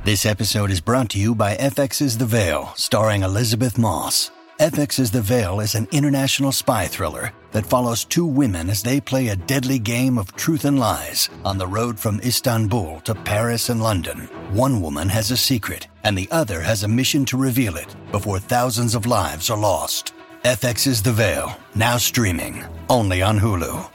This episode is brought to you by FX's The Veil, starring Elizabeth Moss. FX's The Veil is an international spy thriller that follows two women as they play a deadly game of truth and lies on the road from Istanbul to Paris and London. One woman has a secret, and the other has a mission to reveal it before thousands of lives are lost. FX's The Veil, now streaming, only on Hulu.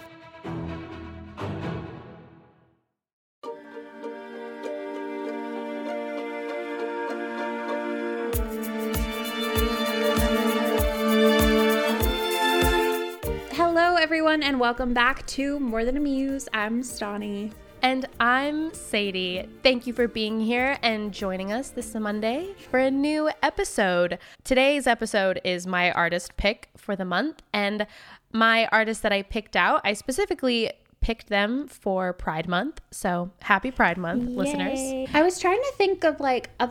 Hello, everyone, and welcome back to More Than a Muse. I'm Stani. And I'm Sadie. Thank you for being here and joining us this Monday for a new episode. Today's episode is my artist pick for the month, and my artist that I picked out, I specifically picked them for Pride Month. So happy Pride Month, Yay. listeners. I was trying to think of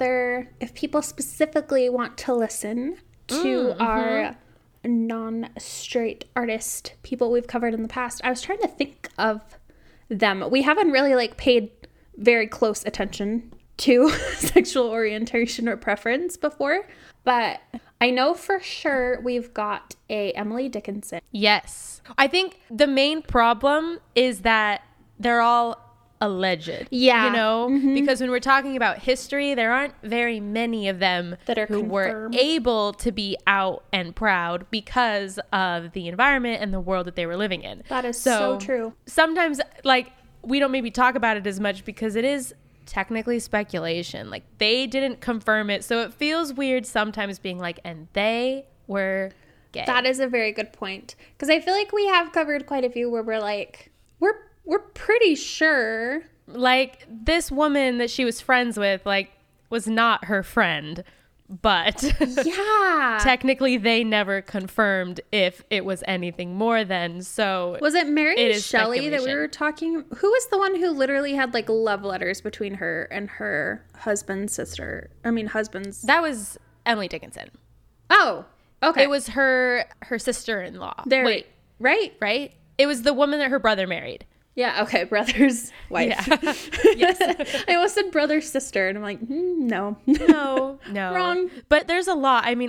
if people specifically want to listen to our non-straight artist people we've covered in the past. I was trying to think of them. We haven't really paid very close attention to sexual orientation or preference before, but I know for sure we've got a Emily Dickinson. Yes. I think the main problem is that they're all alleged. Yeah. You know, because when we're talking about history, there aren't very many of them that are who confirmed. were able to be out and proud because of the environment and the world that they were living in. That is so true. Sometimes we don't maybe talk about it as much because it is technically speculation. They didn't confirm it. So it feels weird sometimes being and they were gay. That is a very good point. Because I feel like we have covered quite a few where we're pretty sure. This woman that she was friends with, was not her friend. But yeah, technically they never confirmed if it was anything more than. So was it Mary Shelley that we were talking? Who was the one who literally had love letters between her and her husband's sister? Husband's. That was Emily Dickinson. Oh, okay. It was her sister-in-law. Right. Right? It was the woman that her brother married. Yeah, okay, brother's wife. Yeah. Yes. I almost said brother's sister, and I'm like, no. No. Wrong. But there's a lot. I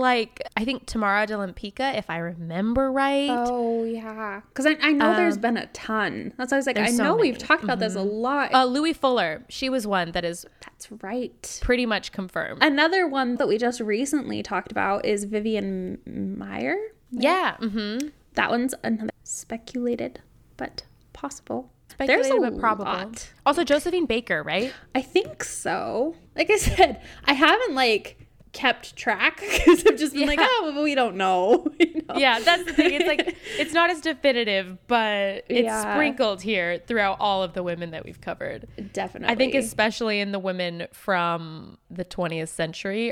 think Tamara de Lempicka, if I remember right. Oh, yeah. Because I know there's been a ton. That's why I was like, I know we've talked about this a lot. Louis Fuller, she was one that is... That's right. Pretty much confirmed. Another one that we just recently talked about is Vivian Maier. Yeah. That one's another speculated, but... possible. There's a lot. probable. Also Josephine Baker, right? I think so. Like I said, I haven't kept track because I've just been well, we don't know. You know? Yeah, that's the thing. It's it's not as definitive, but it's sprinkled here throughout all of the women that we've covered. Definitely. I think especially in the women from the 20th century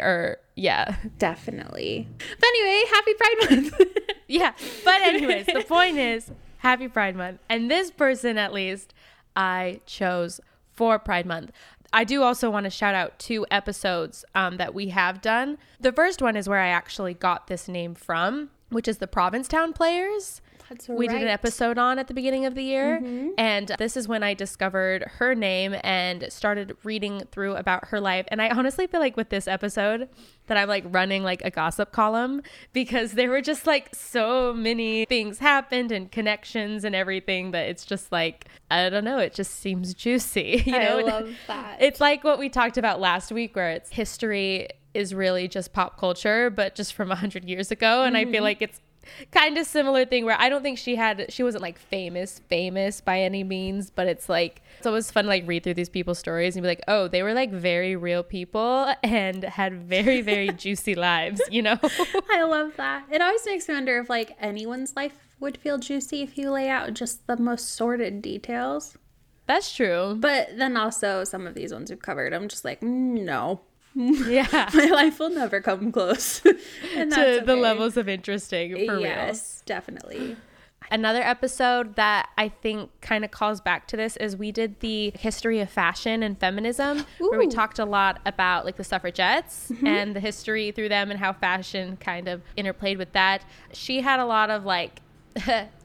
Definitely. But anyway, happy Pride Month. Yeah. But anyways, the point is happy Pride Month. And this person, at least, I chose for Pride Month. I do also want to shout out 2 episodes that we have done. The first one is where I actually got this name from, which is the Provincetown Players. That's We did an episode on at the beginning of the year. And this is when I discovered her name and started reading through about her life. And I honestly feel with this episode that I'm running a gossip column because there were just so many things happened and connections and everything that it's just I don't know, it just seems juicy. You know? I love that. It's what we talked about last week where it's history is really just pop culture, but just from 100 years ago. And I feel it's kind of similar thing where I don't think she wasn't famous by any means, but it's always fun to read through these people's stories and be oh, they were very real people and had very, very juicy lives, you know? I love that. It always makes me wonder if anyone's life would feel juicy if you lay out just the most sordid details. That's true. But then also some of these ones we've covered, I'm just no. Yeah. My life will never come close and to the levels of interesting, for real. Yes, definitely. Another episode that I think kind of calls back to this is we did the history of fashion and feminism, where we talked a lot about the suffragettes and the history through them and how fashion kind of interplayed with that. She had a lot of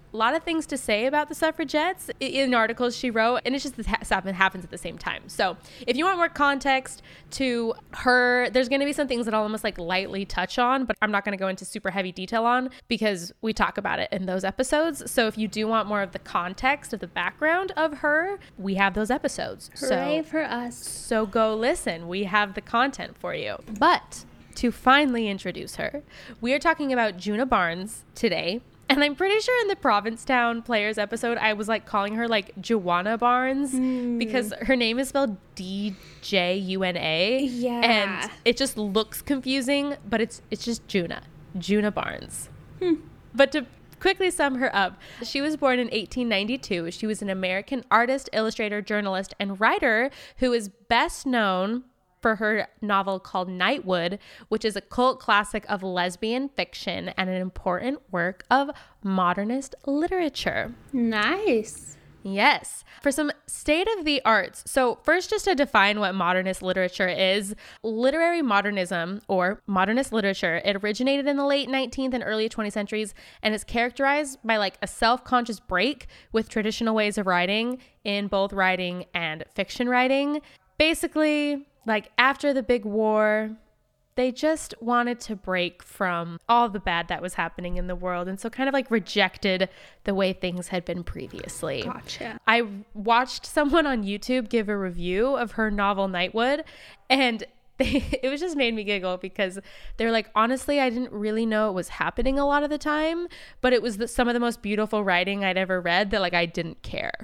a lot of things to say about the suffragettes in articles she wrote, and it's just something happens at the same time. So if you want more context to her, there's going to be some things that I'll almost like lightly touch on, but I'm not going to go into super heavy detail on because we talk about it in those episodes. So if you do want more of the context of the background of her, we have those episodes. Hooray for us. So go listen. We have the content for you. But to finally introduce her, we are talking about Djuna Barnes today. And I'm pretty sure in the Provincetown Players episode, I was like calling her like Joanna Barnes because her name is spelled D-J-U-N-A. Yeah. And it just looks confusing, but it's just Djuna Barnes. But to quickly sum her up, she was born in 1892. She was an American artist, illustrator, journalist, and writer who is best known for her novel called Nightwood, which is a cult classic of lesbian fiction and an important work of modernist literature. Nice. Yes. For some state of the arts. So first, just to define what modernist literature is, literary modernism or modernist literature, it originated in the late 19th and early 20th centuries and is characterized by like a self-conscious break with traditional ways of writing in both writing and fiction writing. Basically, like after the big war, they just wanted to break from all the bad that was happening in the world. And so kind of like rejected the way things had been previously. Gotcha. I watched someone on YouTube give a review of her novel Nightwood, and it was just made me giggle because they're like, honestly, I didn't really know it was happening a lot of the time, but it was some of the most beautiful writing I'd ever read that like I didn't care.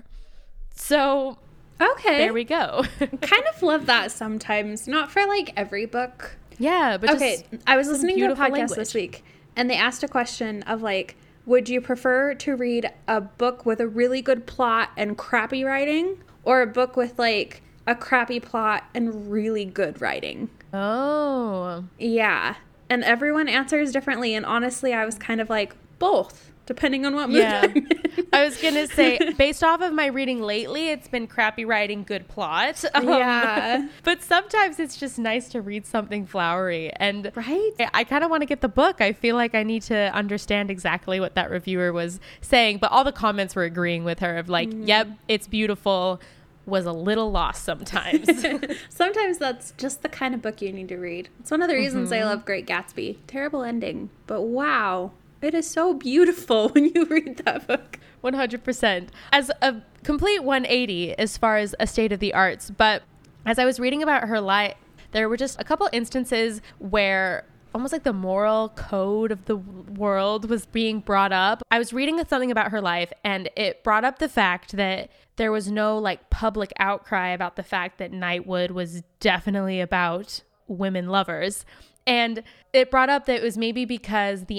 So okay, there we go. Kind of love that sometimes. Not for like every book. Yeah, but okay, I was listening to a podcast language this week, and they asked a question of like, would you prefer to read a book with a really good plot and crappy writing, or a book with like a crappy plot and really good writing? Oh. Yeah. And everyone answers differently, and honestly, I was kind of like, both, depending on what mood I'm in. I was going to say, based off of my reading lately, it's been crappy writing, good plot. Yeah. But sometimes it's just nice to read something flowery. And right? I kind of want to get the book. I feel like I need to understand exactly what that reviewer was saying. But all the comments were agreeing with her of like, yep, it's beautiful. Was a little lost sometimes. Sometimes that's just the kind of book you need to read. It's one of the reasons I love Great Gatsby. Terrible ending, but wow. It is so beautiful when you read that book. 100%. As a complete 180 as far as a state of the arts. But as I was reading about her life, there were just a couple instances where almost like the moral code of the world was being brought up. I was reading something about her life, and it brought up the fact that there was no like public outcry about the fact that Nightwood was definitely about women lovers. And it brought up that it was maybe because the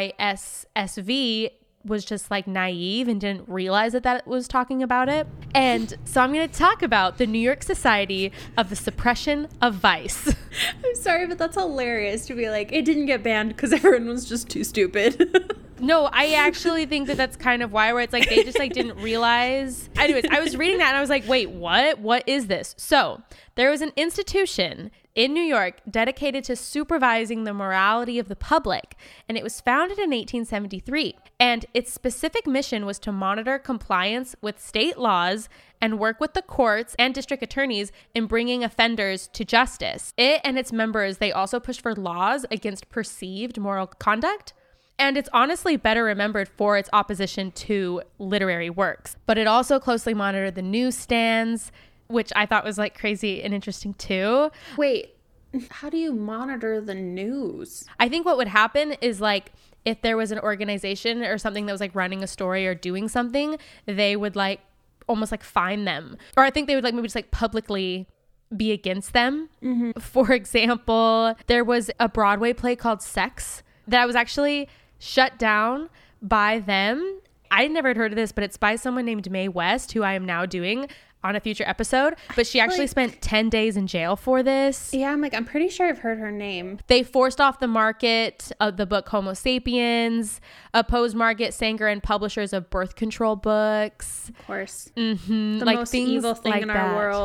NYSSV was just like naive and didn't realize that it was talking about it. And so I'm going to talk about the New York Society of the Suppression of Vice. I'm sorry, but that's hilarious to be like, it didn't get banned because everyone was just too stupid. No, I actually think that that's kind of why, where it's like they just like didn't realize. Anyways, I was reading that and I was like, wait, what? What is this? So there was an institution in New York dedicated to supervising the morality of the public, and it was founded in 1873. And its specific mission was to monitor compliance with state laws and work with the courts and district attorneys in bringing offenders to justice. It and its members, they also pushed for laws against perceived moral conduct. And it's honestly better remembered for its opposition to literary works. But it also closely monitored the newsstands, which I thought was like crazy and interesting too. Wait, how do you monitor the news? I think what would happen is like if there was an organization or something that was like running a story or doing something, they would like almost like fine them. Or I think they would like maybe just like publicly be against them. Mm-hmm. For example, there was a Broadway play called Sex that was actually shut down by them. I never heard of this, but it's by someone named Mae West, who I am now doing on a future episode. But she actually spent 10 days in jail for this. Yeah, I'm pretty sure I've heard her name. They forced off the market of the book Homo Sapiens, opposed Margaret Sanger and publishers of birth control books. Of course. Mm-hmm. The like most things evil thing like in that. our world.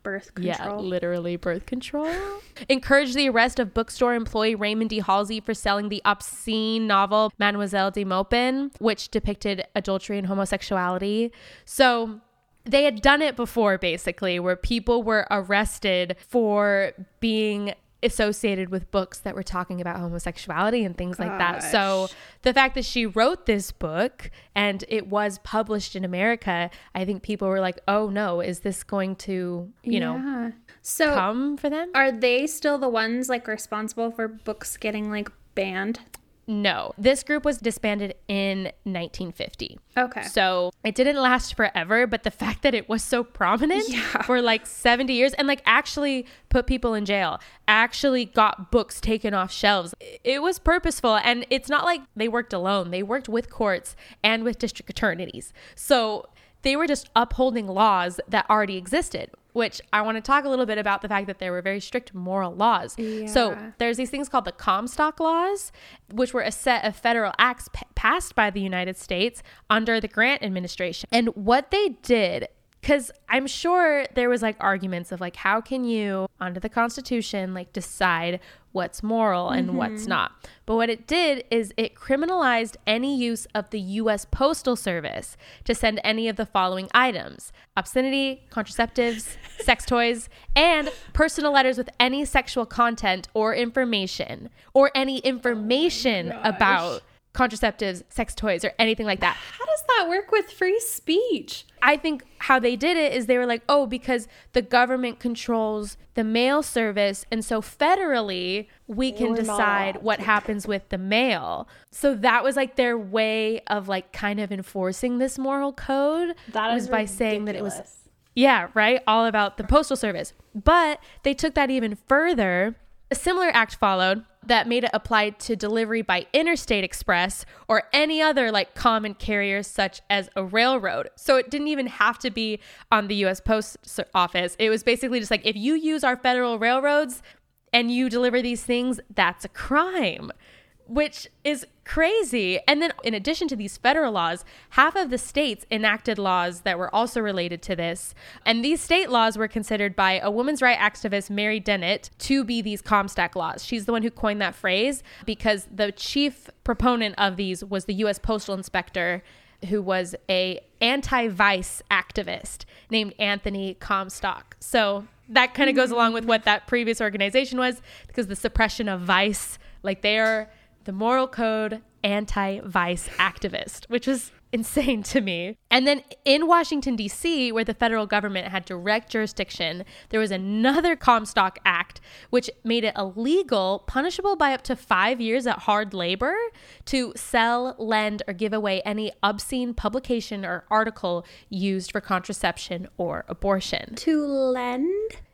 birth control. Yeah, literally birth control. Encouraged the arrest of bookstore employee Raymond D. Halsey for selling the obscene novel Mademoiselle de Maupin, which depicted adultery and homosexuality. So they had done it before, basically, where people were arrested for being associated with books that were talking about homosexuality and things like that. So the fact that she wrote this book and it was published in America, I think people were like, oh no, is this going to, you know, come for them? Are they still the ones like responsible for books getting like banned? No, this group was disbanded in 1950. Okay. So it didn't last forever, but the fact that it was so prominent for like 70 years and like actually put people in jail, actually got books taken off shelves. It was purposeful, and it's not like they worked alone. They worked with courts and with district attorneys. So they were just upholding laws that already existed, which I want to talk a little bit about the fact that there were very strict moral laws. Yeah. So there's these things called the Comstock laws, which were a set of federal acts passed by the United States under the Grant administration. And what they did, because I'm sure there was like arguments of like, how can you under the Constitution like decide what's moral and what's not? But what it did is it criminalized any use of the U.S. Postal Service to send any of the following items: obscenity, contraceptives, sex toys, and personal letters with any sexual content or information, or any information about contraceptives, sex toys, or anything like that. How does that work with free speech? I think how they did it is they were like, oh, because the government controls the mail service, and so federally we can decide what happens with the mail. So that was like their way of like kind of enforcing this moral code. That was by ridiculous. saying that it was, yeah, right, all about the Postal Service. But they took that even further. A similar act followed that made it apply to delivery by interstate express or any other like common carrier such as a railroad. So it didn't even have to be on the U.S. Post Office. It was basically just like, if you use our federal railroads and you deliver these things, that's a crime, which is crazy. And then in addition to these federal laws, half of the states enacted laws that were also related to this. And these state laws were considered by a women's rights activist, Mary Dennett, to be these Comstock laws. She's the one who coined that phrase because the chief proponent of these was the U.S. Postal Inspector, who was a anti-vice activist named Anthony Comstock. So that kind of goes along with what that previous organization was, because the suppression of vice, like they are the moral code anti-vice activist, which was insane to me. And then in Washington, D.C., where the federal government had direct jurisdiction, there was another Comstock Act, which made it illegal, punishable by up to 5 years at hard labor, to sell, lend, or give away any obscene publication or article used for contraception or abortion. To lend?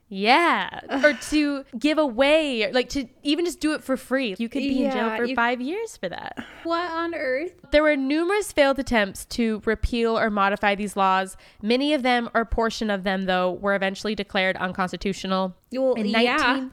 Yeah. Or to give away, like to even just do it for free. You could be in jail for 5 years for that. What on earth? There were numerous failed attempts to repeal or modify these laws. Many of them, or a portion of them though, were eventually declared unconstitutional. Well, In a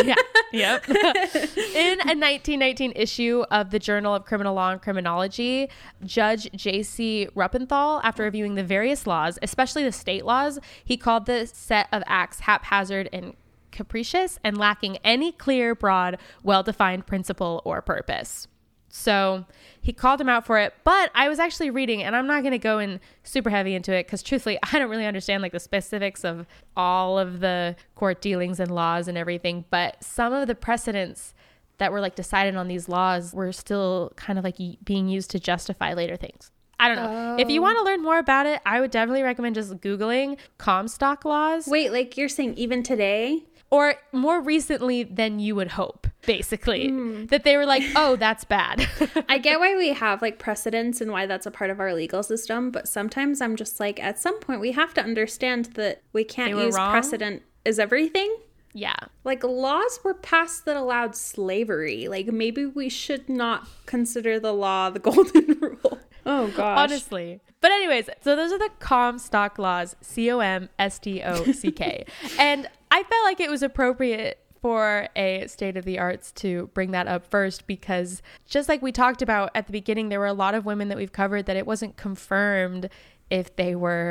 1919 issue of the Journal of Criminal Law and Criminology, Judge J.C. Ruppenthal, after reviewing the various laws, especially the state laws, he called the set of acts haphazard and capricious and lacking any clear, broad, well-defined principle or purpose. So he called him out for it. But I was actually reading, and I'm not going to go in super heavy into it because truthfully, I don't really understand like the specifics of all of the court dealings and laws and everything. But some of the precedents that were like decided on these laws were still kind of like being used to justify later things. I don't know. If you want to learn more about it, I would definitely recommend just Googling Comstock laws. Wait, like you're saying even today? Or more recently than you would hope, basically. That they were like, oh, that's bad. I get why we have like precedents and why that's a part of our legal system. But sometimes I'm just like, at some point we have to understand that we can't use precedent as everything. Yeah. Like laws were passed that allowed slavery. Like maybe we should not consider the law the golden rule. Oh gosh. Honestly. But anyways, so those are the Comstock laws, Comstock. And I felt like it was appropriate for a State of the Arts to bring that up first, because just like we talked about at the beginning, there were a lot of women that we've covered that it wasn't confirmed if they were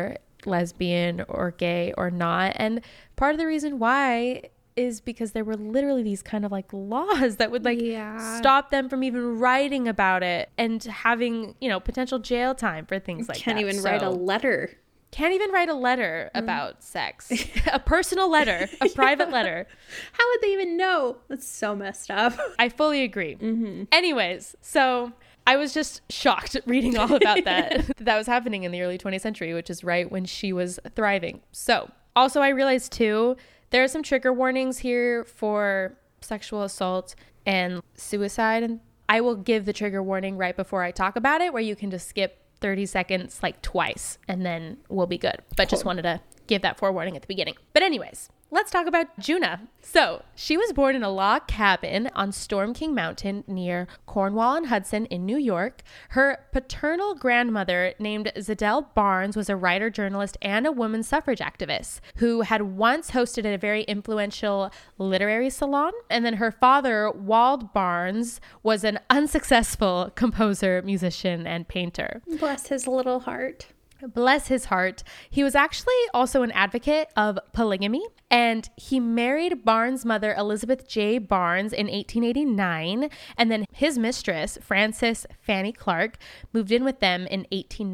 lesbian or gay or not. And part of the reason why is because there were literally these kind of like laws that would like stop them from even writing about it and having, you know, potential jail time for things like that. Can't even write a letter. Can't even write a letter about sex. A personal letter, a private letter. How would they even know? That's so messed up. I fully agree. Anyways, so I was just shocked reading all about that was happening in the early 20th century, which is right when she was thriving. So also I realized too, there are some trigger warnings here for sexual assault and suicide. And I will give the trigger warning right before I talk about it, where you can just skip 30 seconds like twice and then we'll be good. But just wanted to give that forewarning at the beginning. But anyways, let's talk about Juna. So she was born in a log cabin on Storm King Mountain near Cornwall-on-Hudson in New York. Her paternal grandmother, named Zedelle Barnes, was a writer, journalist, and a women's suffrage activist who had once hosted a very influential literary salon. And then her father, Wald Barnes, was an unsuccessful composer, musician, and painter. Bless his little heart. Bless his heart. He was actually also an advocate of polygamy, and he married Barnes' mother, Elizabeth J. Barnes, in 1889, and then his mistress, Frances Fanny Clark, moved in with them in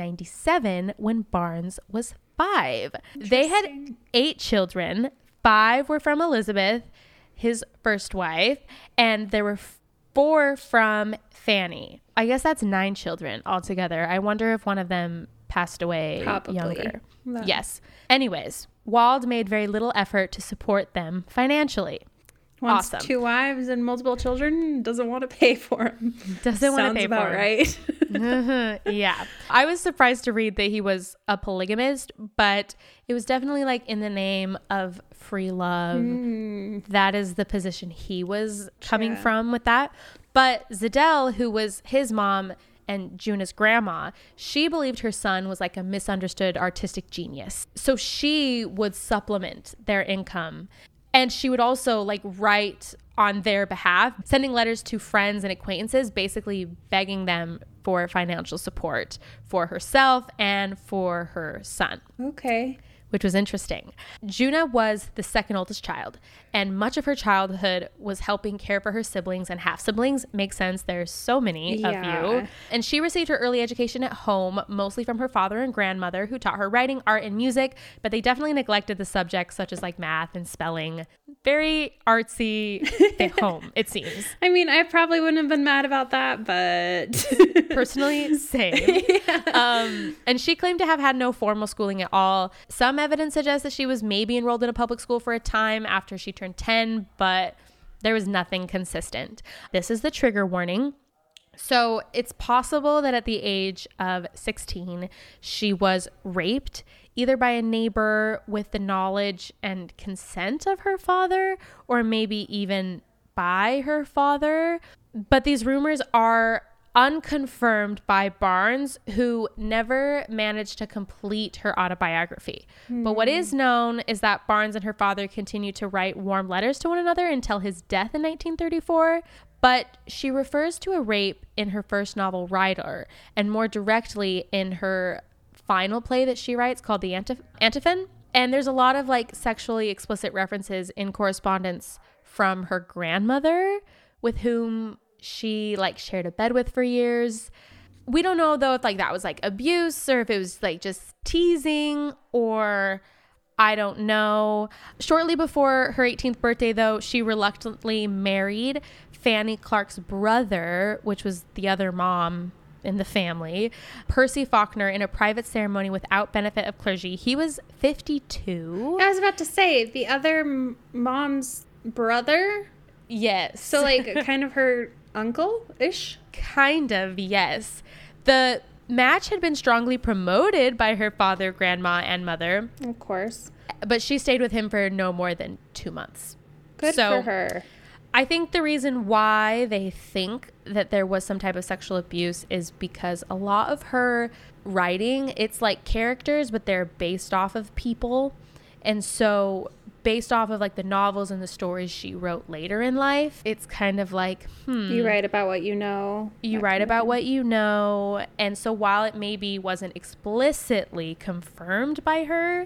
1897 when Barnes was 5. They had 8 children. 5 were from Elizabeth, his first wife, and there were 4 from Fanny. I guess that's 9 children altogether. I wonder if one of them passed away younger. Yes. Anyways, Wald made very little effort to support them financially. Wants 2 wives and multiple children, doesn't want to pay for them. Doesn't want to pay for them. Right. Yeah. I was surprised to read that he was a polygamist, but it was definitely like in the name of free love. That is the position he was coming from with that. But Zedelle, who was his mom and Juna's grandma, she believed her son was like a misunderstood artistic genius. So she would supplement their income. And she would also like write on their behalf, sending letters to friends and acquaintances, basically begging them for financial support for herself and for her son. Okay. Which was interesting. Juna was the second oldest child, and much of her childhood was helping care for her siblings and half-siblings. Makes sense. There's so many of you. And she received her early education at home, mostly from her father and grandmother, who taught her writing, art, and music, but they definitely neglected the subjects such as like math and spelling. Very artsy at home, it seems. I mean, I probably wouldn't have been mad about that, but... Personally, same. And she claimed to have had no formal schooling at all. Some evidence suggests that she was maybe enrolled in a public school for a time after she turned 10, but there was nothing consistent. This is the trigger warning. So it's possible that at the age of 16, she was raped, either by a neighbor with the knowledge and consent of her father, or maybe even by her father. But these rumors are unconfirmed by Barnes, who never managed to complete her autobiography. But what is known is that Barnes and her father continued to write warm letters to one another until his death in 1934. But she refers to a rape in her first novel, Rider, and more directly in her final play that she writes called The Antiphon. And there's a lot of like sexually explicit references in correspondence from her grandmother, with whom she like shared a bed with for years. We don't know though if like that was like abuse or if it was like just teasing, or I don't know. Shortly before her 18th birthday though, she reluctantly married Fanny Clark's brother, which was the other mom in the family, Percy Faulkner, in a private ceremony without benefit of clergy. He was 52. I was about to say, the other mom's brother? Yes. So like kind of her uncle-ish? Kind of, yes. The match had been strongly promoted by her father, grandma, and mother. Of course. But she stayed with him for no more than 2 months. Good for her. I think the reason why they think that there was some type of sexual abuse is because a lot of her writing, it's like characters, but they're based off of people. And so based off of like the novels and the stories she wrote later in life, it's kind of like, you write about what you know. You write about what you know. And so while it maybe wasn't explicitly confirmed by her,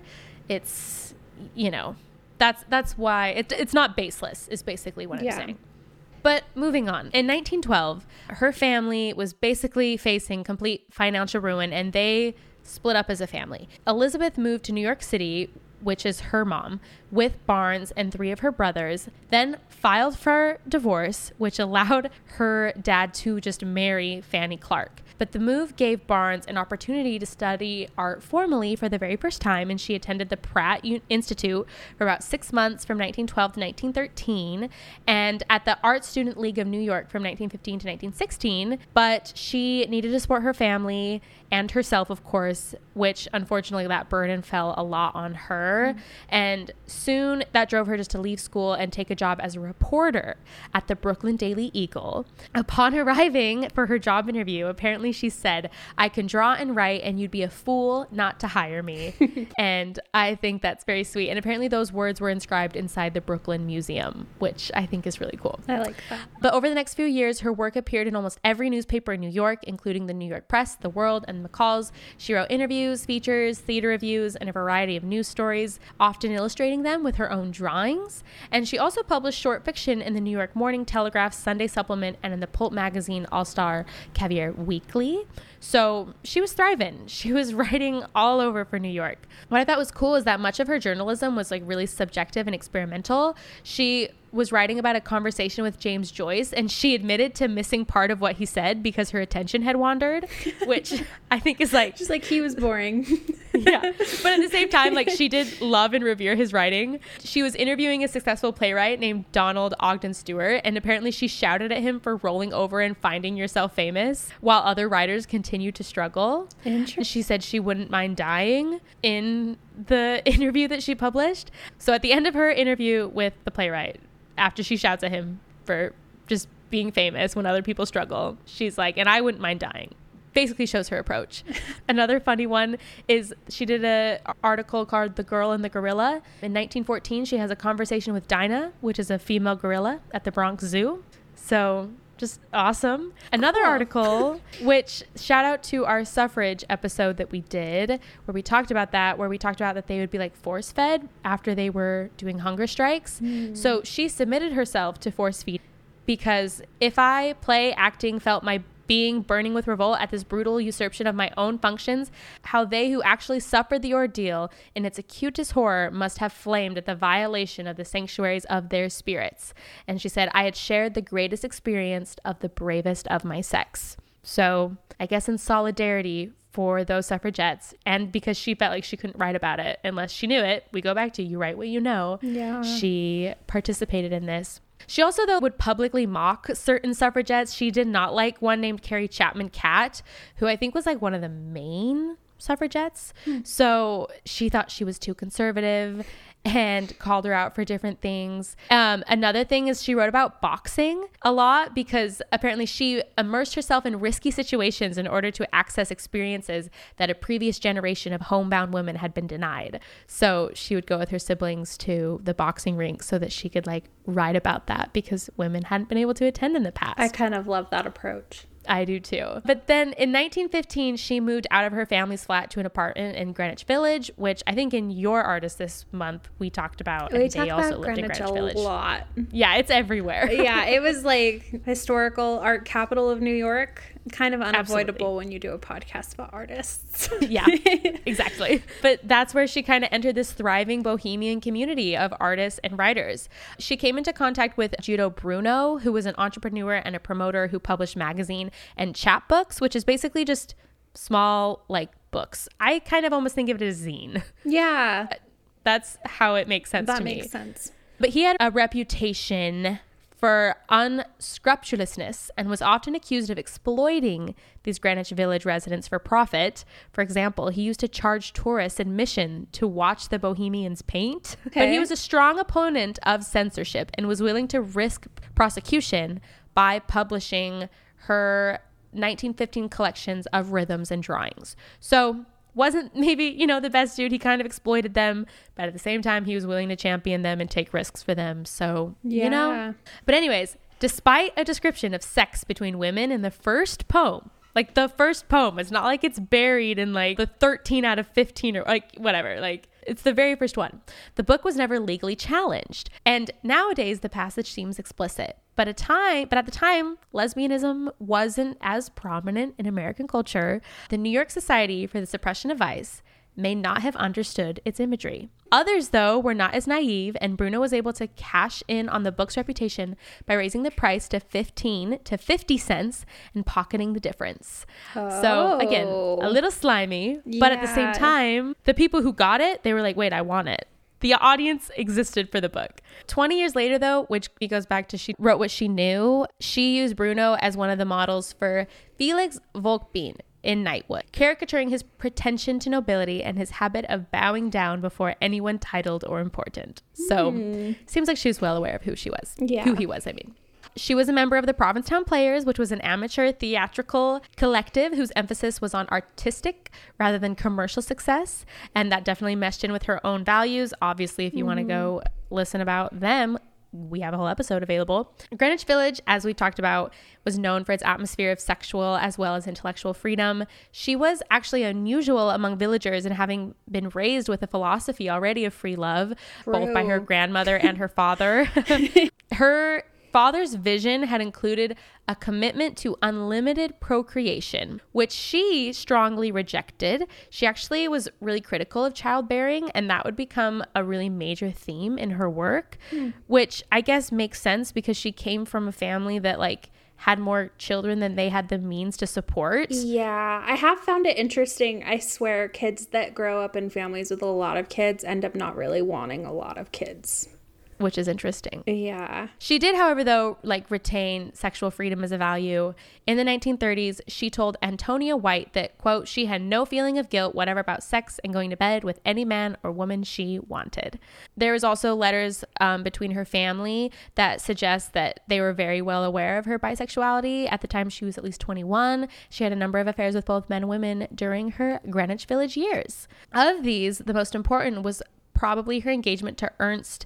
it's, you know, that's why it's not baseless is basically what I'm saying. But moving on. In 1912, her family was basically facing complete financial ruin, and they split up as a family. Elizabeth moved to New York City, which is her mom, with Barnes and 3 of her brothers, then filed for divorce, which allowed her dad to just marry Fanny Clark. But the move gave Barnes an opportunity to study art formally for the very first time, and she attended the Pratt Institute for about 6 months from 1912 to 1913, and at the Art Student League of New York from 1915 to 1916. But she needed to support her family and herself, of course, which unfortunately that burden fell a lot on her. And soon that drove her just to leave school and take a job as a reporter at the Brooklyn Daily Eagle. Upon arriving for her job interview, apparently she said, "I can draw and write, and you'd be a fool not to hire me." And I think that's very sweet. And apparently those words were inscribed inside the Brooklyn Museum, which I think is really cool. I like that. But over the next few years, her work appeared in almost every newspaper in New York, including the New York Press, The World, and McCall's. She wrote interviews, features, theater reviews, and a variety of news stories, often illustrating them with her own drawings. And she also published short fiction in the New York Morning Telegraph, Sunday Supplement, and in the pulp magazine All-Star Caviar Weekly. So she was thriving. She was writing all over for New York. What I thought was cool is that much of her journalism was like really subjective and experimental. She was writing about a conversation with James Joyce, and she admitted to missing part of what he said because her attention had wandered, which I think is like just like he was boring. Yeah, but at the same time, like, she did love and revere his writing. She was interviewing a successful playwright named Donald Ogden Stewart, and apparently she shouted at him for rolling over and finding yourself famous while other writers continued to struggle. She said she wouldn't mind dying in the interview that she published. So at the end of her interview with the playwright, after she shouts at him for just being famous when other people struggle, she's like, "And I wouldn't mind dying." Basically shows her approach. Another funny one is she did an article called "The Girl and the Gorilla." In 1914, she has a conversation with Dinah, which is a female gorilla at the Bronx Zoo. So just awesome. Another article, which shout out to our suffrage episode that we did, where we talked about that they would be like force fed after they were doing hunger strikes. So she submitted herself to force feed because if I play acting felt my being burning with revolt at this brutal usurpation of my own functions, how they who actually suffered the ordeal in its acutest horror must have flamed at the violation of the sanctuaries of their spirits. And she said, "I had shared the greatest experience of the bravest of my sex." So I guess in solidarity for those suffragettes, and because she felt like she couldn't write about it unless she knew it, we go back to you write what you know. Yeah. She participated in this. She also, though, would publicly mock certain suffragettes. She did not like one named Carrie Chapman Catt, who I think was like one of the main suffragettes. So she thought she was too conservative and called her out for different things. Another thing is she wrote about boxing a lot because apparently she immersed herself in risky situations in order to access experiences that a previous generation of homebound women had been denied. So she would go with her siblings to the boxing rink so that she could like write about that because women hadn't been able to attend in the past. I kind of love that approach. I do too. But then in 1915, she moved out of her family's flat to an apartment in Greenwich Village, which I think in your artist this month we talked about. We talked about Greenwich a lot. Yeah, it's everywhere. Yeah, it was like historical art capital of New York. Kind of unavoidable Absolutely. When you do a podcast about artists. Yeah, exactly. But that's where she kind of entered this thriving bohemian community of artists and writers. She came into contact with Guido Bruno, who was an entrepreneur and a promoter who published magazine and chapbooks, which is basically just small like books. I kind of almost think of it as zine. Yeah. That's how it makes sense to me. That makes sense. But he had a reputation for unscrupulousness and was often accused of exploiting these Greenwich Village residents for profit. For example, he used to charge tourists admission to watch the Bohemians paint. Okay. But he was a strong opponent of censorship and was willing to risk prosecution by publishing her 1915 collections of rhythms and drawings. So wasn't maybe, you know, the best dude. He kind of exploited them, but at the same time, he was willing to champion them and take risks for them. So, you know. But anyways, despite a description of sex between women in the first poem, like the first poem, it's not like it's buried in like the 13 out of 15 or like whatever, like it's the very first one. The book was never legally challenged. And nowadays the passage seems explicit. But at the time, lesbianism wasn't as prominent in American culture. The New York Society for the Suppression of Vice may not have understood its imagery. Others, though, were not as naive, and Bruno was able to cash in on the book's reputation by raising the price to 15 to 50 cents and pocketing the difference. So again, a little slimy, but at the same time, the people who got it, they were like, wait, I want it. The audience existed for the book. 20 years later, though, which goes back to She Wrote What She Knew, she used Bruno as one of the models for Felix Volkbein in Nightwood, caricaturing his pretension to nobility and his habit of bowing down before anyone titled or important. So seems like she was well aware of who he was. She was a member of the Provincetown Players, which was an amateur theatrical collective whose emphasis was on artistic rather than commercial success. And that definitely meshed in with her own values. Obviously, if you want to go listen about them, we have a whole episode available. Greenwich Village, as we talked about, was known for its atmosphere of sexual as well as intellectual freedom. She was actually unusual among villagers in having been raised with a philosophy already of free love, both by her grandmother and her father. Her father's vision had included a commitment to unlimited procreation, which she strongly rejected. She actually was really critical of childbearing, and that would become a really major theme in her work, which I guess makes sense because she came from a family that like had more children than they had the means to support. Yeah, I have found it interesting. I swear kids that grow up in families with a lot of kids end up not really wanting a lot of kids. Which is interesting. Yeah. She did, however, though, like retain sexual freedom as a value. In the 1930s, she told Antonia White that, quote, she had no feeling of guilt whatever about sex and going to bed with any man or woman she wanted. There was also letters between her family that suggest that they were very well aware of her bisexuality. At the time, she was at least 21. She had a number of affairs with both men and women during her Greenwich Village years. Of these, the most important was probably her engagement to Ernst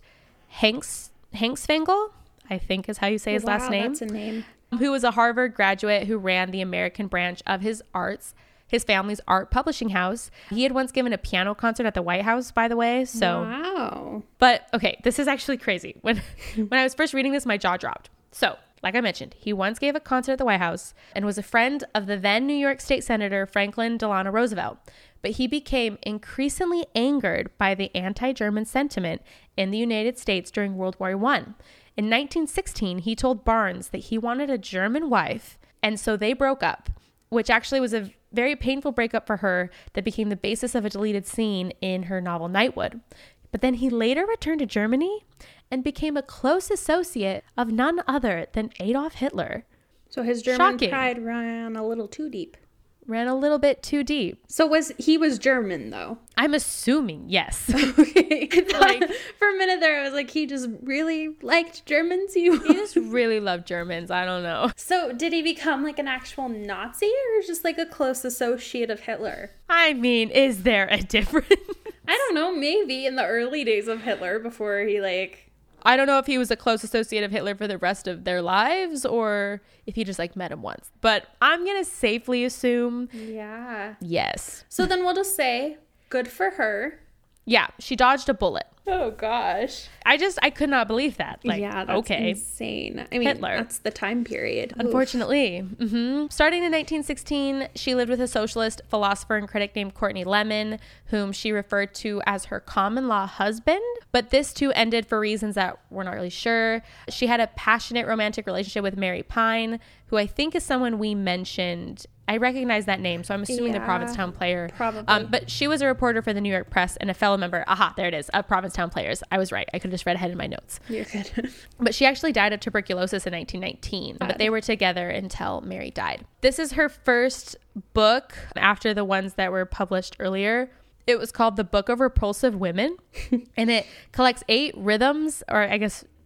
Hanksvangel, I think is how you say his last name. That's a name. Who was a Harvard graduate who ran the American branch of his family's art publishing house. He had once given a piano concert at the White House, by the way. So, wow. But okay, this is actually crazy. When I was first reading this, my jaw dropped. So, like I mentioned, he once gave a concert at the White House and was a friend of the then New York State Senator Franklin Delano Roosevelt. But he became increasingly angered by the anti-German sentiment in the United States during World War I. In 1916, he told Barnes that he wanted a German wife, and so they broke up, which actually was a very painful breakup for her that became the basis of a deleted scene in her novel Nightwood. But then he later returned to Germany and became a close associate of none other than Adolf Hitler. So his German pride ran a little too deep. Ran a little bit too deep. So he was German though? I'm assuming, yes. Okay. Like, for a minute there, I was like, he just really liked Germans. He just really loved Germans. I don't know. So did he become like an actual Nazi or just like a close associate of Hitler? I mean, is there a difference? I don't know. Maybe in the early days of Hitler before he like... I don't know if he was a close associate of Hitler for the rest of their lives or if he just like met him once. But I'm going to safely assume. Yeah. Yes. So then we'll just say good for her. Yeah. She dodged a bullet. Oh gosh. I could not believe that. Like, yeah, that's okay. Insane. I mean, Hitler. That's the time period. Unfortunately. Starting in 1916, she lived with a socialist philosopher and critic named Courtney Lemon, whom she referred to as her common law husband. But this too ended for reasons that we're not really sure. She had a passionate romantic relationship with Mary Pine, who I think is someone we mentioned. I recognize that name, so I'm assuming the Provincetown Player. Probably. But she was a reporter for the New York Press and a fellow member, there it is, of Provincetown Players. I was right. I could have just read ahead in my notes. You're good. But she actually died of tuberculosis in 1919. But they were together until Mary died. This is her first book after the ones that were published earlier. It was called The Book of Repulsive Women, and it collects 8 rhythms, or I guess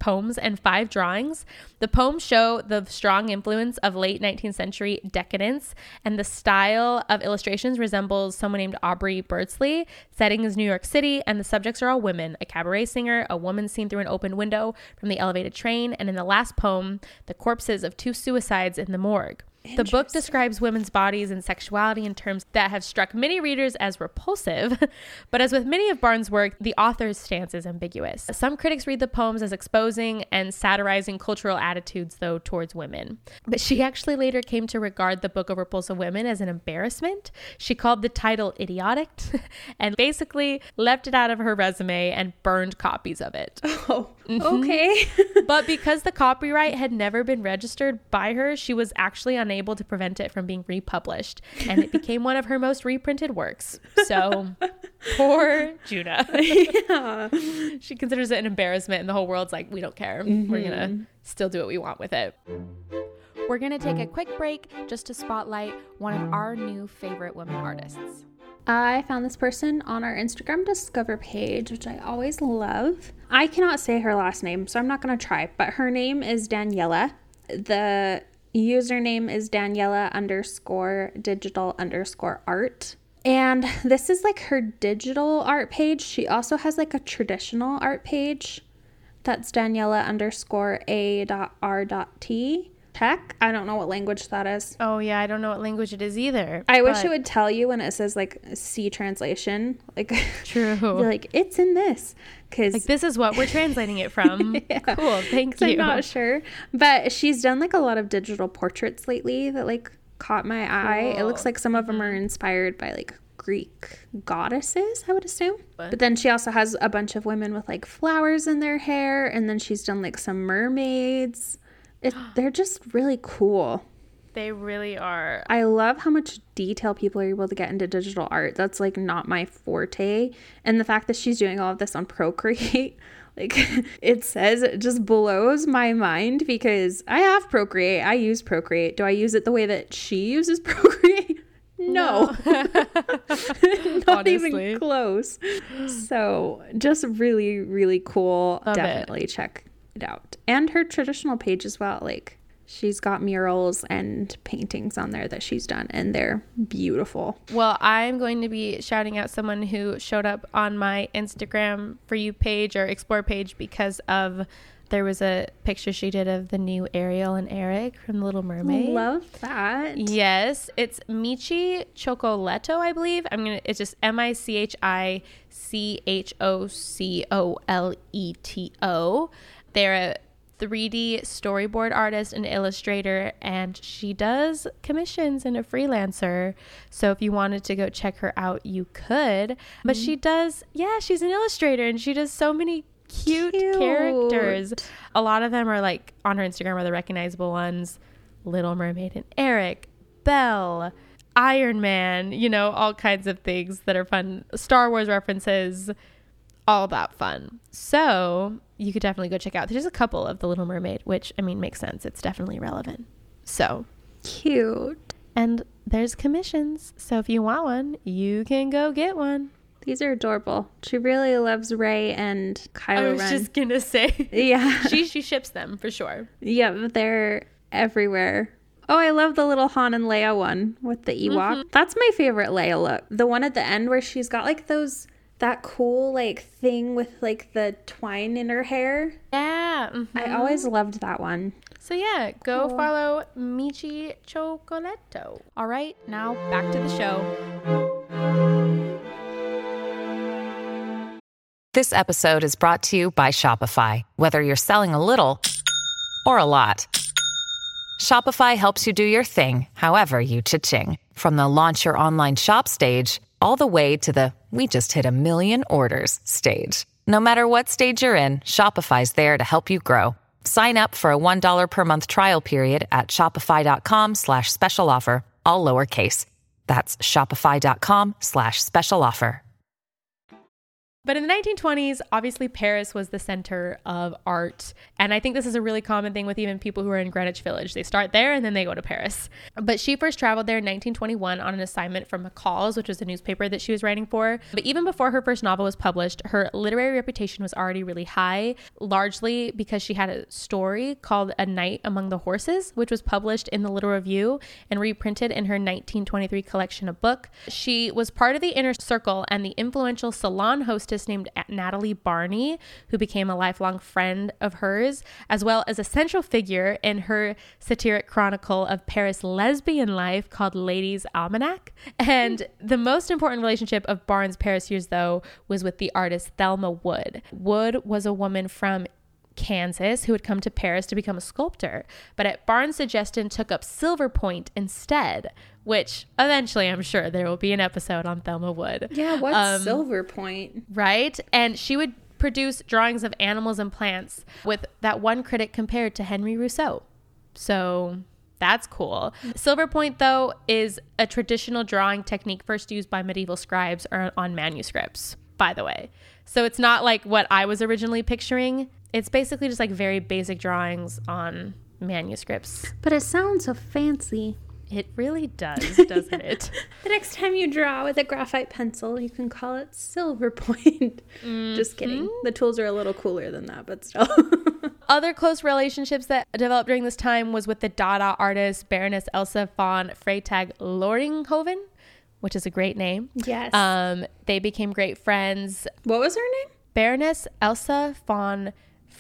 poems and 5 drawings. The poems show the strong influence of late 19th century decadence, and the style of illustrations resembles someone named Aubrey Beardsley. Setting is New York City, and the subjects are all women: a cabaret singer, a woman seen through an open window from the elevated train, and in the last poem, the corpses of 2 suicides in the morgue. The book describes women's bodies and sexuality in terms that have struck many readers as repulsive, but as with many of Barnes' work, the author's stance is ambiguous. Some critics read the poems as exposing and satirizing cultural attitudes, though, towards women. But she actually later came to regard the Book of Repulsive Women as an embarrassment. She called the title idiotic and basically left it out of her resume and burned copies of it. Oh, okay. But because the copyright had never been registered by her, she was actually unable to prevent it from being republished, and it became one of her most reprinted works. So poor Judah. Yeah. She considers it an embarrassment, and the whole world's like, we don't care. We're gonna still do what we want with it. We're gonna take a quick break just to spotlight one of our new favorite women artists. I found this person on our Instagram Discover page, which I always love. I cannot say her last name, so I'm not going to try, but her name is Daniela. The username is Daniela_digital_art. And this is like her digital art page. She also has like a traditional art page. That's Daniela_A.R.T. Czech. I don't know what language that is. Oh yeah, I don't know what language it is either. I wish it would tell you when it says like C translation. Like true. You're like, it's in this. Cause like, this is what we're translating it from. Yeah. Cool. Thank you. I'm not sure. But she's done like a lot of digital portraits lately that like caught my eye. It looks like some of them are inspired by like Greek goddesses, I would assume. But then she also has a bunch of women with like flowers in their hair. And then she's done like some mermaids. They're just really cool. They really are. I love how much detail people are able to get into digital art. That's like not my forte. And the fact that she's doing all of this on Procreate, like it says, it just blows my mind because I have Procreate. I use Procreate. Do I use it the way that she uses Procreate? No. Not even close. So just really, really cool. Love Definitely check it out. And her traditional page as well. Like she's got murals and paintings on there that she's done, and they're beautiful. Well, I'm going to be shouting out someone who showed up on my Instagram For You page or Explore page because of there was a picture she did of the new Ariel and Eric from The Little Mermaid. Love that. Yes, it's Michi Chocoleto, I believe. It's just MICHICHOCOLETO. They're a 3D storyboard artist and illustrator, and she does commissions and a freelancer. So if you wanted to go check her out, you could. But she does, she's an illustrator, and she does so many cute characters. A lot of them are like on her Instagram are the recognizable ones: Little Mermaid and Eric, Belle, Iron Man, all kinds of things that are fun. Star Wars references, all that fun. So you could definitely go check out. There's a couple of The Little Mermaid, which makes sense. It's definitely relevant. So cute. And there's commissions. So if you want one, you can go get one. These are adorable. She really loves Rey and Kylo Ren. I was just gonna say. Yeah. She ships them for sure. Yeah, they're everywhere. Oh, I love the little Han and Leia one with the Ewok. That's my favorite Leia look. The one at the end where she's got like that cool like thing with like the twine in her hair. Yeah. I always loved that one. So yeah, go follow Michi Chocoleto. All right, now back to the show. This episode is brought to you by Shopify. Whether you're selling a little or a lot, Shopify helps you do your thing, however you cha-ching. From the launch your online shop stage, all the way to the we just hit 1 million orders stage. No matter what stage you're in, Shopify's there to help you grow. Sign up for a $1 per month trial period at shopify.com/special offer, all lowercase. That's shopify.com/special offer. But in the 1920s, obviously Paris was the center of art. And I think this is a really common thing with even people who are in Greenwich Village. They start there and then they go to Paris. But she first traveled there in 1921 on an assignment from Macall's, which was a newspaper that she was writing for. But even before her first novel was published, her literary reputation was already really high, largely because she had a story called A Night Among the Horses, which was published in the Little Review and reprinted in her 1923 collection of book. She was part of the inner circle and the influential salon hostess named Natalie Barney, who became a lifelong friend of hers, as well as a central figure in her satiric chronicle of Paris lesbian life called Ladies' Almanac. And the most important relationship of Barnes' Paris years, though, was with the artist Thelma Wood. Wood was a woman from Kansas who had come to Paris to become a sculptor, but at Barnes' suggestion took up silver point instead, which eventually I'm sure there will be an episode on Thelma Wood. Yeah, what's silver point? Right? And she would produce drawings of animals and plants with that one critic compared to Henry Rousseau. So that's cool. Silver point, though, is a traditional drawing technique first used by medieval scribes on manuscripts, by the way. So it's not like what I was originally picturing. It's basically just like very basic drawings on manuscripts. But it sounds so fancy. It really does, doesn't it? The next time you draw with a graphite pencil, you can call it silver point. Just kidding. The tools are a little cooler than that, but still. Other close relationships that developed during this time was with the Dada artist Baroness Elsa von Freytag-Loringhoven, which is a great name. Yes. They became great friends. What was her name? Baroness Elsa von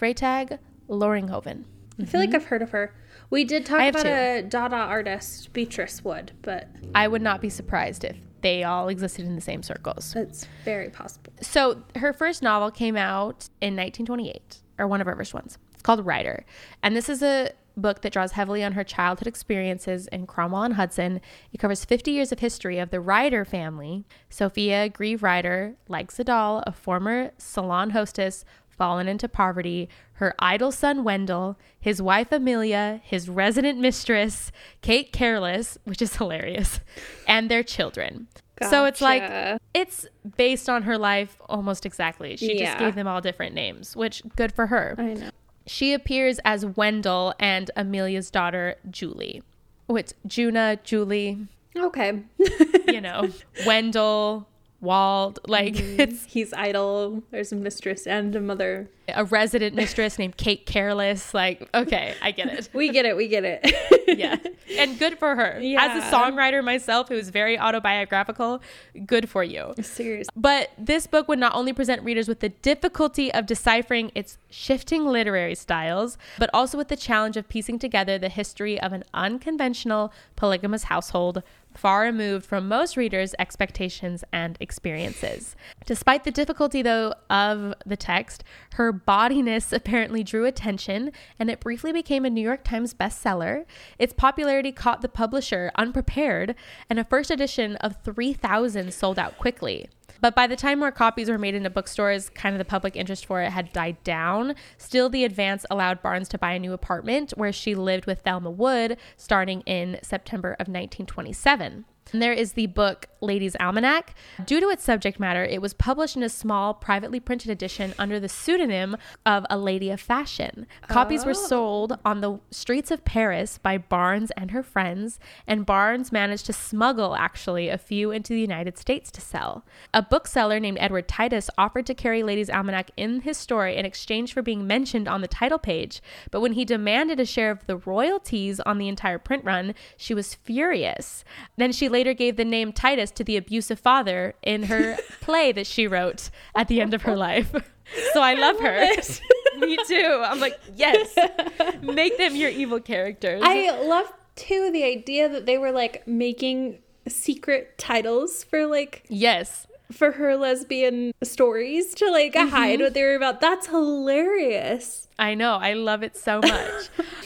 Freytag-Loringhoven. I feel like I've heard of her. We did talk about a Dada artist, Beatrice Wood, but I would not be surprised if they all existed in the same circles. That's very possible. So her first novel came out in 1928, or one of her first ones. It's called Ryder. And this is a book that draws heavily on her childhood experiences in Cromwell and Hudson. It covers 50 years of history of the Ryder family. Sophia Grieve Ryder, like Zadal, a former salon hostess, fallen into poverty, her idle son Wendell, his wife Amelia, his resident mistress Kate Careless, which is hilarious, and their children. Gotcha. So it's like, it's based on her life almost exactly. She just gave them all different names, which good for her. I know. She appears as Wendell and Amelia's daughter Julie. Oh, it's Juna, Julie. Okay. You know, Wendell, Wald, like he's idle. There's a mistress and a mother. A resident mistress named Kate Careless. Like, okay, I get it. We get it. Yeah. And good for her. Yeah. As a songwriter myself, who is very autobiographical, good for you. Seriously. But this book would not only present readers with the difficulty of deciphering its shifting literary styles, but also with the challenge of piecing together the history of an unconventional polygamous household far removed from most readers' expectations and experiences. Despite the difficulty, though, of the text, her bodiness apparently drew attention, and it briefly became a New York Times bestseller. Its popularity caught the publisher unprepared, and a first edition of 3,000 sold out quickly. But by the time more copies were made into bookstores, kind of the public interest for it had died down. Still, the advance allowed Barnes to buy a new apartment where she lived with Thelma Wood starting in September of 1927. And there is the book Ladies' Almanac. Due to its subject matter, it was published in a small, privately printed edition under the pseudonym of A Lady of Fashion. Copies were sold on the streets of Paris by Barnes and her friends, and Barnes managed to smuggle, actually, a few into the United States to sell. A bookseller named Edward Titus offered to carry Ladies' Almanac in his store in exchange for being mentioned on the title page, but when he demanded a share of the royalties on the entire print run, she was furious. Then she later gave the name Titus to the abusive father in her play that she wrote at the end of her life. So I love her. Me too. I'm like, yes, make them your evil characters. I love too the idea that they were like making secret titles for like, yes, for her lesbian stories to like hide what they were about. That's hilarious. I know. I love it so much.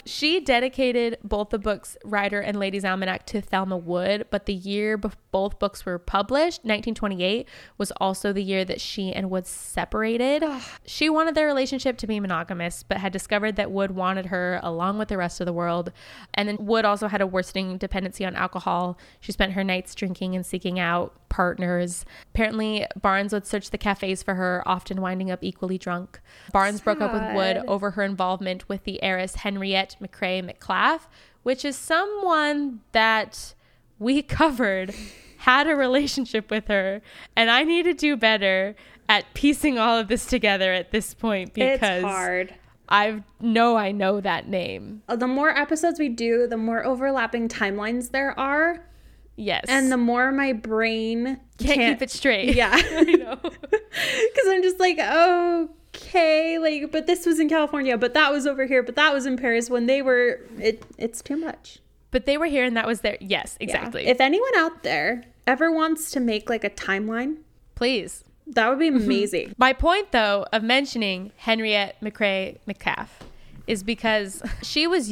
She dedicated both the books Rider and Lady's Almanac to Thelma Wood, but the year both books were published, 1928, was also the year that she and Wood separated. She wanted their relationship to be monogamous, but had discovered that Wood wanted her along with the rest of the world. And then Wood also had a worsening dependency on alcohol. She spent her nights drinking and seeking out partners. Apparently, Barnes would search the cafes for her, often winding up equally drunk. Barnes broke up with Wood over her involvement with the heiress Henriette McCrae McClaff, which is someone that we covered had a relationship with her, and I need to do better at piecing all of this together at this point, because it's hard. I know that name. The more episodes we do, the more overlapping timelines there are. Yes. And the more my brain can't keep it straight. Yeah. I know. Because I'm just like, okay, like, but this was in California, but that was over here, but that was in Paris when they were, it's too much. But they were here and that was there. Yes, exactly. Yeah. If anyone out there ever wants to make like a timeline, please. That would be amazing. My point, though, of mentioning Henriette McCrae McCaff is because she was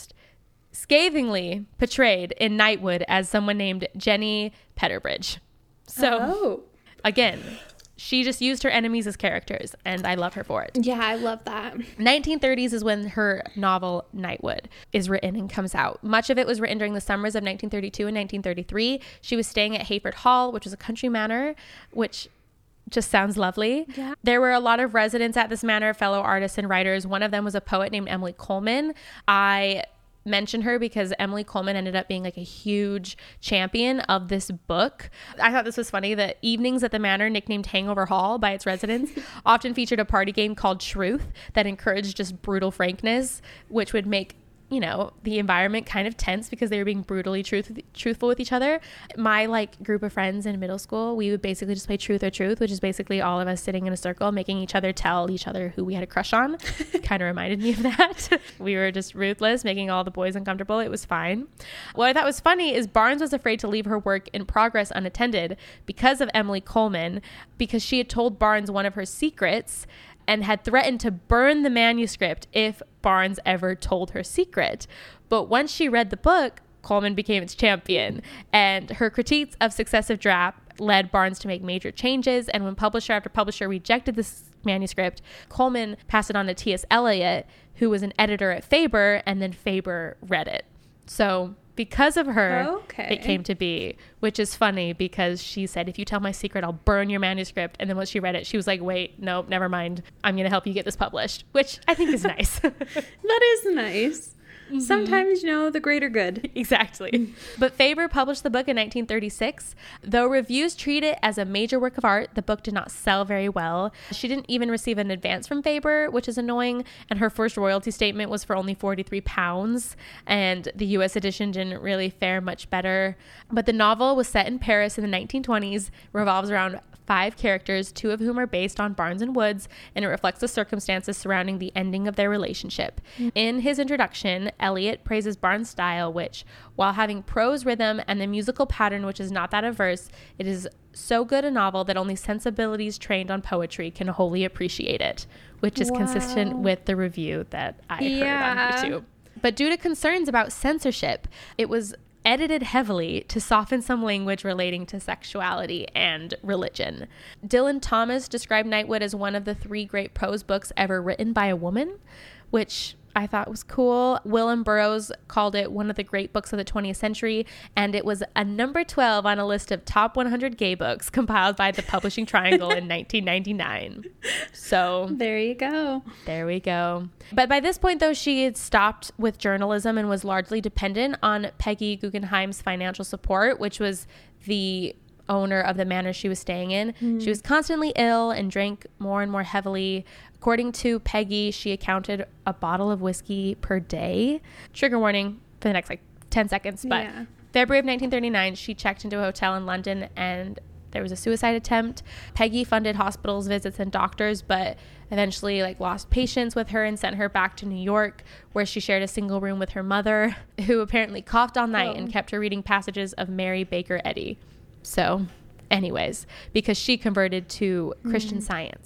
scathingly portrayed in Nightwood as someone named Jenny Petterbridge. So, again, she just used her enemies as characters, and I love her for it. Yeah, I love that. 1930s is when her novel Nightwood is written and comes out. Much of it was written during the summers of 1932 and 1933. She was staying at Hayford Hall, which was a country manor, which just sounds lovely. Yeah. There were a lot of residents at this manor, fellow artists and writers. One of them was a poet named Emily Coleman. I mention her because Emily Coleman ended up being like a huge champion of this book. I thought this was funny. The evenings at the manor, nicknamed Hangover Hall by its residents, often featured a party game called Truth that encouraged just brutal frankness, which would make, you know, the environment kind of tense because they were being brutally truthful with each other. My like group of friends in middle school, we would basically just play Truth or Truth, which is basically all of us sitting in a circle making each other tell each other who we had a crush on. Kind of reminded me of that. We were just ruthless, making all the boys uncomfortable. It was fine. What I thought was funny is Barnes was afraid to leave her work in progress unattended because of Emily Coleman, because she had told Barnes one of her secrets and had threatened to burn the manuscript if Barnes ever told her secret. But once she read the book, Coleman became its champion, and her critiques of successive drafts led Barnes to make major changes. And when publisher after publisher rejected this manuscript, Coleman passed it on to T.S. Eliot, who was an editor at Faber, and then Faber read it. So because of her, it came to be, which is funny because she said, if you tell my secret, I'll burn your manuscript. And then when she read it, she was like, wait, nope, never mind. I'm going to help you get this published, which I think is nice. That is nice. Mm-hmm. Sometimes, you know, the greater good. Exactly. But Faber published the book in 1936. Though reviews treat it as a major work of art, the book did not sell very well. She didn't even receive an advance from Faber, which is annoying. And her first royalty statement was for only £43. And the US edition didn't really fare much better. But the novel was set in Paris in the 1920s, revolves around 5 characters, 2 of whom are based on Barnes and Woods, and it reflects the circumstances surrounding the ending of their relationship. In his introduction, Eliot praises Barnes' style, which, while having prose rhythm and the musical pattern which is not that of verse, it is so good a novel that only sensibilities trained on poetry can wholly appreciate it, which is consistent with the review that I heard on YouTube. But due to concerns about censorship, it was edited heavily to soften some language relating to sexuality and religion. Dylan Thomas described Nightwood as one of the 3 great prose books ever written by a woman, which I thought was cool. William Burroughs called it one of the great books of the 20th century, and it was a number 12 on a list of top 100 gay books compiled by the Publishing Triangle in 1999. So there you go. There we go. But by this point, though, she had stopped with journalism and was largely dependent on Peggy Guggenheim's financial support, which was the owner of the manor she was staying in. She was constantly ill and drank more and more heavily. According to Peggy, she accounted a bottle of whiskey per day. Trigger warning for the next 10 seconds. But February of 1939, she checked into a hotel in London and there was a suicide attempt. Peggy funded hospitals, visits, and doctors, but eventually lost patience with her and sent her back to New York, where she shared a single room with her mother, who apparently coughed all night and kept her reading passages of Mary Baker Eddy. So anyways, because she converted to Christian Science.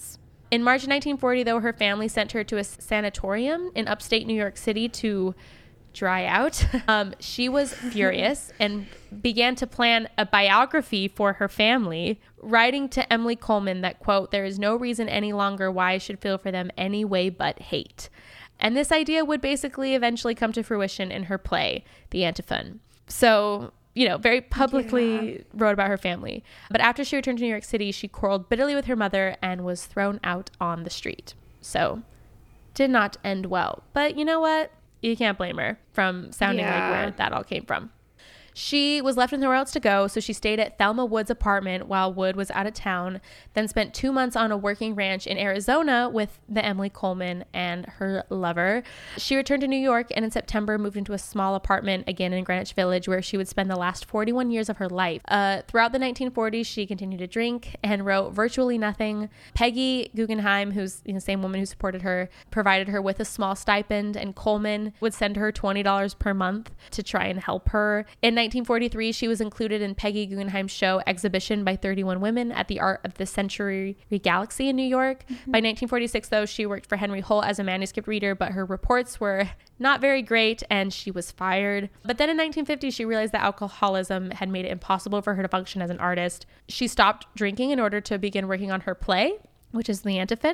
In March 1940, though, her family sent her to a sanatorium in upstate New York City to dry out. She was furious and began to plan a biography for her family, writing to Emily Coleman that, quote, "There is no reason any longer why I should feel for them any way but hate." And this idea would basically eventually come to fruition in her play, The Antiphon. So, very publicly wrote about her family. But after she returned to New York City, she quarreled bitterly with her mother and was thrown out on the street. So, did not end well. But you know what? You can't blame her from sounding like where that all came from. She was left with nowhere else to go, so she stayed at Thelma Wood's apartment while Wood was out of town, then spent 2 months on a working ranch in Arizona with the Emily Coleman and her lover. She returned to New York and in September moved into a small apartment again in Greenwich Village, where she would spend the last 41 years of her life. Throughout the 1940s, she continued to drink and wrote virtually nothing. Peggy Guggenheim, who's the same woman who supported her, provided her with a small stipend, and Coleman would send her $20 per month to try and help her. In 1943, she was included in Peggy Guggenheim's show Exhibition by 31 Women at the Art of the Century Galaxy in New York. By 1946, though, she worked for Henry Holt as a manuscript reader, but her reports were not very great and she was fired. But then in 1950, she realized that alcoholism had made it impossible for her to function as an artist. She stopped drinking in order to begin working on her play, which is The Antiphon,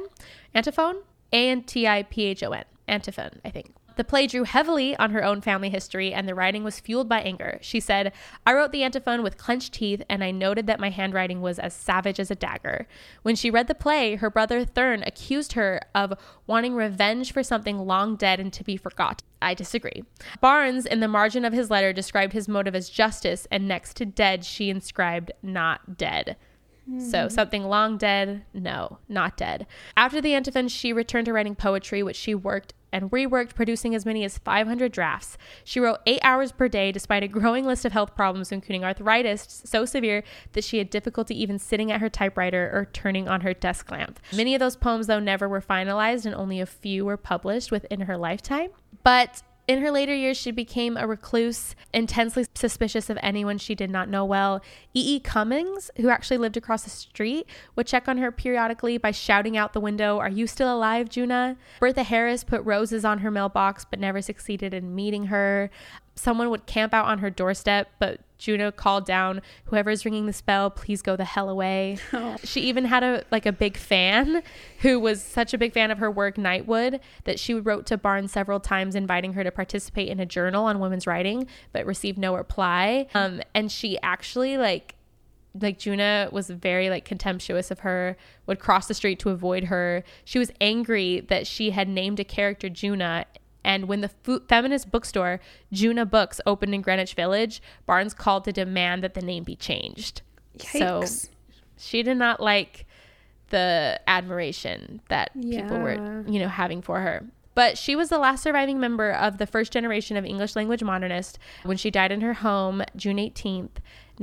Antiphon, Antiphon, I think. The play drew heavily on her own family history, and the writing was fueled by anger. She said, "I wrote The Antiphon with clenched teeth, and I noted that my handwriting was as savage as a dagger." When she read the play, her brother Thurn accused her of wanting revenge for something long dead and to be forgotten. I disagree. Barnes, in the margin of his letter, described his motive as justice, and next to dead, she inscribed "not dead." So something long dead, no, not dead. After The Antiphon, she returned to writing poetry, which she worked and reworked, producing as many as 500 drafts. She wrote 8 hours per day despite a growing list of health problems, including arthritis so severe that she had difficulty even sitting at her typewriter or turning on her desk lamp. Many of those poems, though, never were finalized, and only a few were published within her lifetime. But in her later years, she became a recluse, intensely suspicious of anyone she did not know well. E.E. Cummings, who actually lived across the street, would check on her periodically by shouting out the window, "Are you still alive, Juna?" Bertha Harris put roses on her mailbox but never succeeded in meeting her. Someone would camp out on her doorstep, but Juna called down, "Whoever's ringing the bell, please go the hell away." Oh. She even had a big fan who was such a big fan of her work, Nightwood, that she wrote to Barnes several times inviting her to participate in a journal on women's writing, but received no reply. And she actually like Juna was very contemptuous of her, would cross the street to avoid her. She was angry that she had named a character Juna. And when the feminist bookstore, Juna Books, opened in Greenwich Village, Barnes called to demand that the name be changed. Yikes. So she did not like the admiration that people were, having for her. But she was the last surviving member of the first generation of English language modernists when she died in her home, June 18th,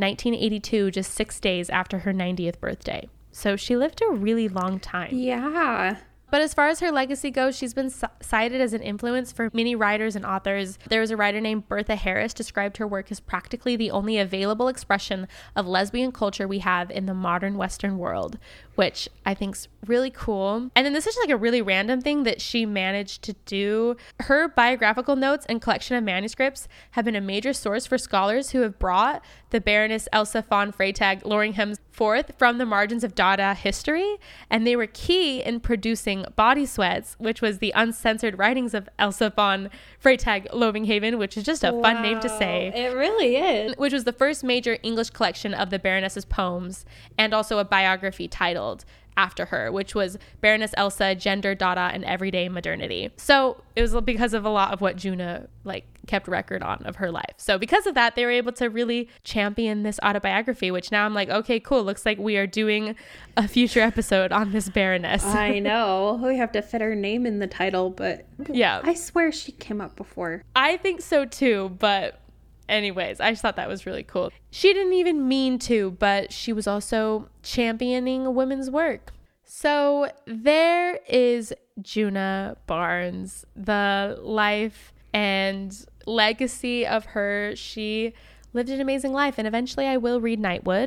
1982, just 6 days after her 90th birthday. So she lived a really long time. Yeah. But as far as her legacy goes, she's been cited as an influence for many writers and authors. There was a writer named Bertha Harris described her work as practically the only available expression of lesbian culture we have in the modern Western world, which I think's really cool. And then this is a really random thing that she managed to do. Her biographical notes and collection of manuscripts have been a major source for scholars who have brought the Baroness Elsa von Freytag Loringham forth from the margins of Dada history, and they were key in producing Body Sweats, which was the uncensored writings of Elsa von Freytag Loringhaven, which is just a fun name to say. It really is. Which was the first major English collection of the Baroness's poems, and also a biography titled after her, which was Baroness Elsa, Gender, Dada, and Everyday Modernity. So it was because of a lot of what Juna kept record on of her life. So because of that, they were able to really champion this autobiography, which now I'm okay, cool. Looks like we are doing a future episode on this Baroness. I know. We have to fit her name in the title, but yeah, I swear she came up before. I think so too, but anyways, I just thought that was really cool. She didn't even mean to, but she was also championing women's work. So there is Juna Barnes, the life and legacy of her. She lived an amazing life, and eventually I will read Nightwood.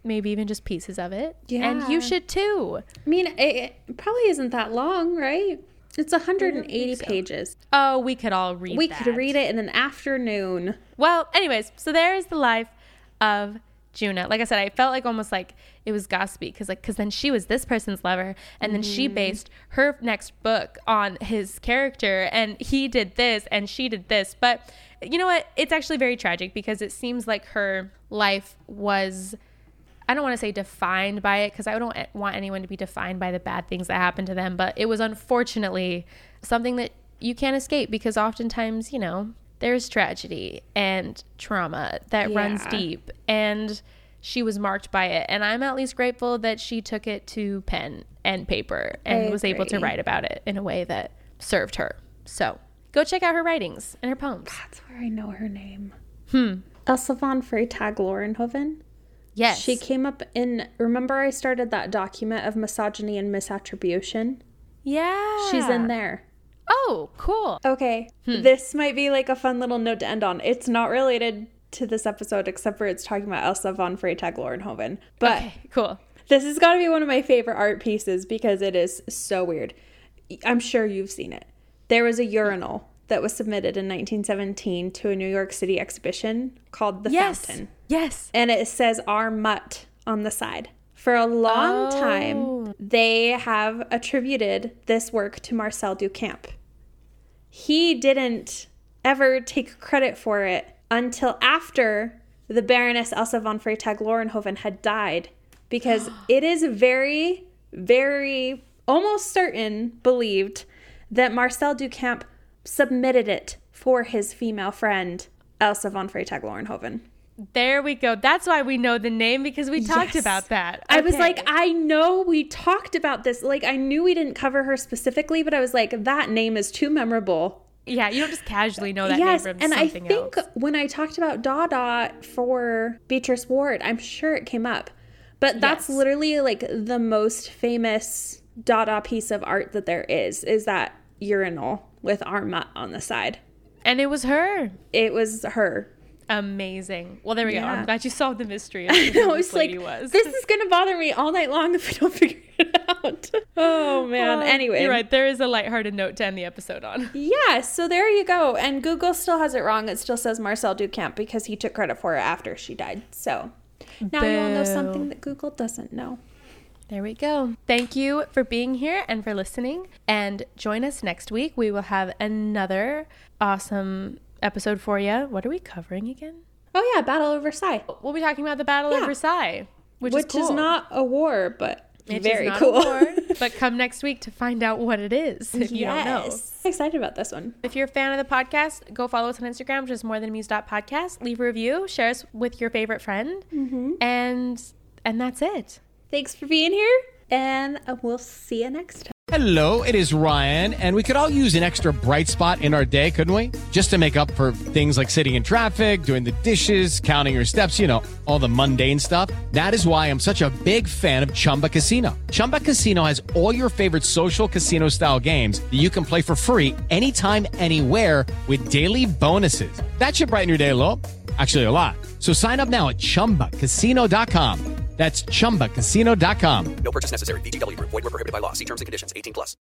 maybe even just pieces of it. Yeah. And you should too. I mean, it probably isn't that long, right? It's 180 pages. Oh, we could all read We that. could read it in an afternoon. Well, anyways, so there is the life of Juna. Like I said, I felt like almost like it was gossipy because then she was this person's lover, and then she based her next book on his character, and he did this and she did this. But you know what? It's actually very tragic because it seems like her life was, I don't want to say defined by it, because I don't want anyone to be defined by the bad things that happened to them, but it was unfortunately something that you can't escape, because oftentimes, you know, there's tragedy and trauma that runs deep, and she was marked by it. And I'm at least grateful that she took it to pen and paper and was able to write about it in a way that served her. So go check out her writings and her poems. That's where I know her name. Elsa von Freytag Lorenhoven. Yes. She came up in, remember I started that document of misogyny and misattribution? Yeah. She's in there. Oh, cool. Okay, this might be like a fun little note to end on. It's not related to this episode, except for it's talking about Elsa von Freytag Lorenhoven. But Okay, cool. this has got to be one of my favorite art pieces because it is so weird. I'm sure you've seen it. There was a urinal that was submitted in 1917 to a New York City exhibition called The Fountain. Yes. And it says "R. Mutt" on the side. For a long time, they have attributed this work to Marcel Duchamp. He didn't ever take credit for it until after the Baroness Elsa von Freytag Lorenhoven had died, because it is very, very almost certain believed that Marcel Duchamp submitted it for his female friend Elsa von Freytag Lorenhoven. There we go. That's why we know the name, because we talked about that. I was Okay. like, I know we talked about this. Like, I knew we didn't cover her specifically, but I was like, that name is too memorable. Yeah, you don't just casually know that Yes, name from and something I think else. when I talked about Dada for Beatrice Ward, I'm sure it came up. But that's Yes. literally like the most famous Dada piece of art that there is that urinal with R. Mutt on the side. And it was her. It was her. Amazing. Well, there we go. Yeah. I'm glad you solved the mystery of I who know, this it's like, lady was. this is going to bother me all night long if we don't figure it out. Oh, man. Anyway. You're right. There is a lighthearted note to end the episode on. Yeah, so there you go. And Google still has it wrong. It still says Marcel Duchamp because he took credit for it after she died. So now you all know something that Google doesn't know. There we go. Thank you for being here and for listening. And join us next week. We will have another awesome episode for you. What are we covering again? Oh, yeah, Battle of Versailles. We'll be talking about the Battle of Yeah. Versailles, which is cool. not a war, but It is very not a cool. war, but come next week to find out what it is if you don't know. I'm excited about this one. If you're a fan of the podcast, go follow us on Instagram, which is morethanmuse.podcast. Leave a review, share us with your favorite friend, and that's it. Thanks for being here, and we'll see you next time. Hello, it is Ryan, and we could all use an extra bright spot in our day, couldn't we? Just to make up for things like sitting in traffic, doing the dishes, counting your steps, you know, all the mundane stuff. That is why I'm such a big fan of Chumba Casino. Chumba Casino has all your favorite social casino-style games that you can play for free anytime, anywhere with daily bonuses. That should brighten your day a little. Actually, a lot. So sign up now at ChumbaCasino.com. That's ChumbaCasino.com. No purchase necessary. VGW Group. Void where prohibited by law. See terms and conditions. 18+.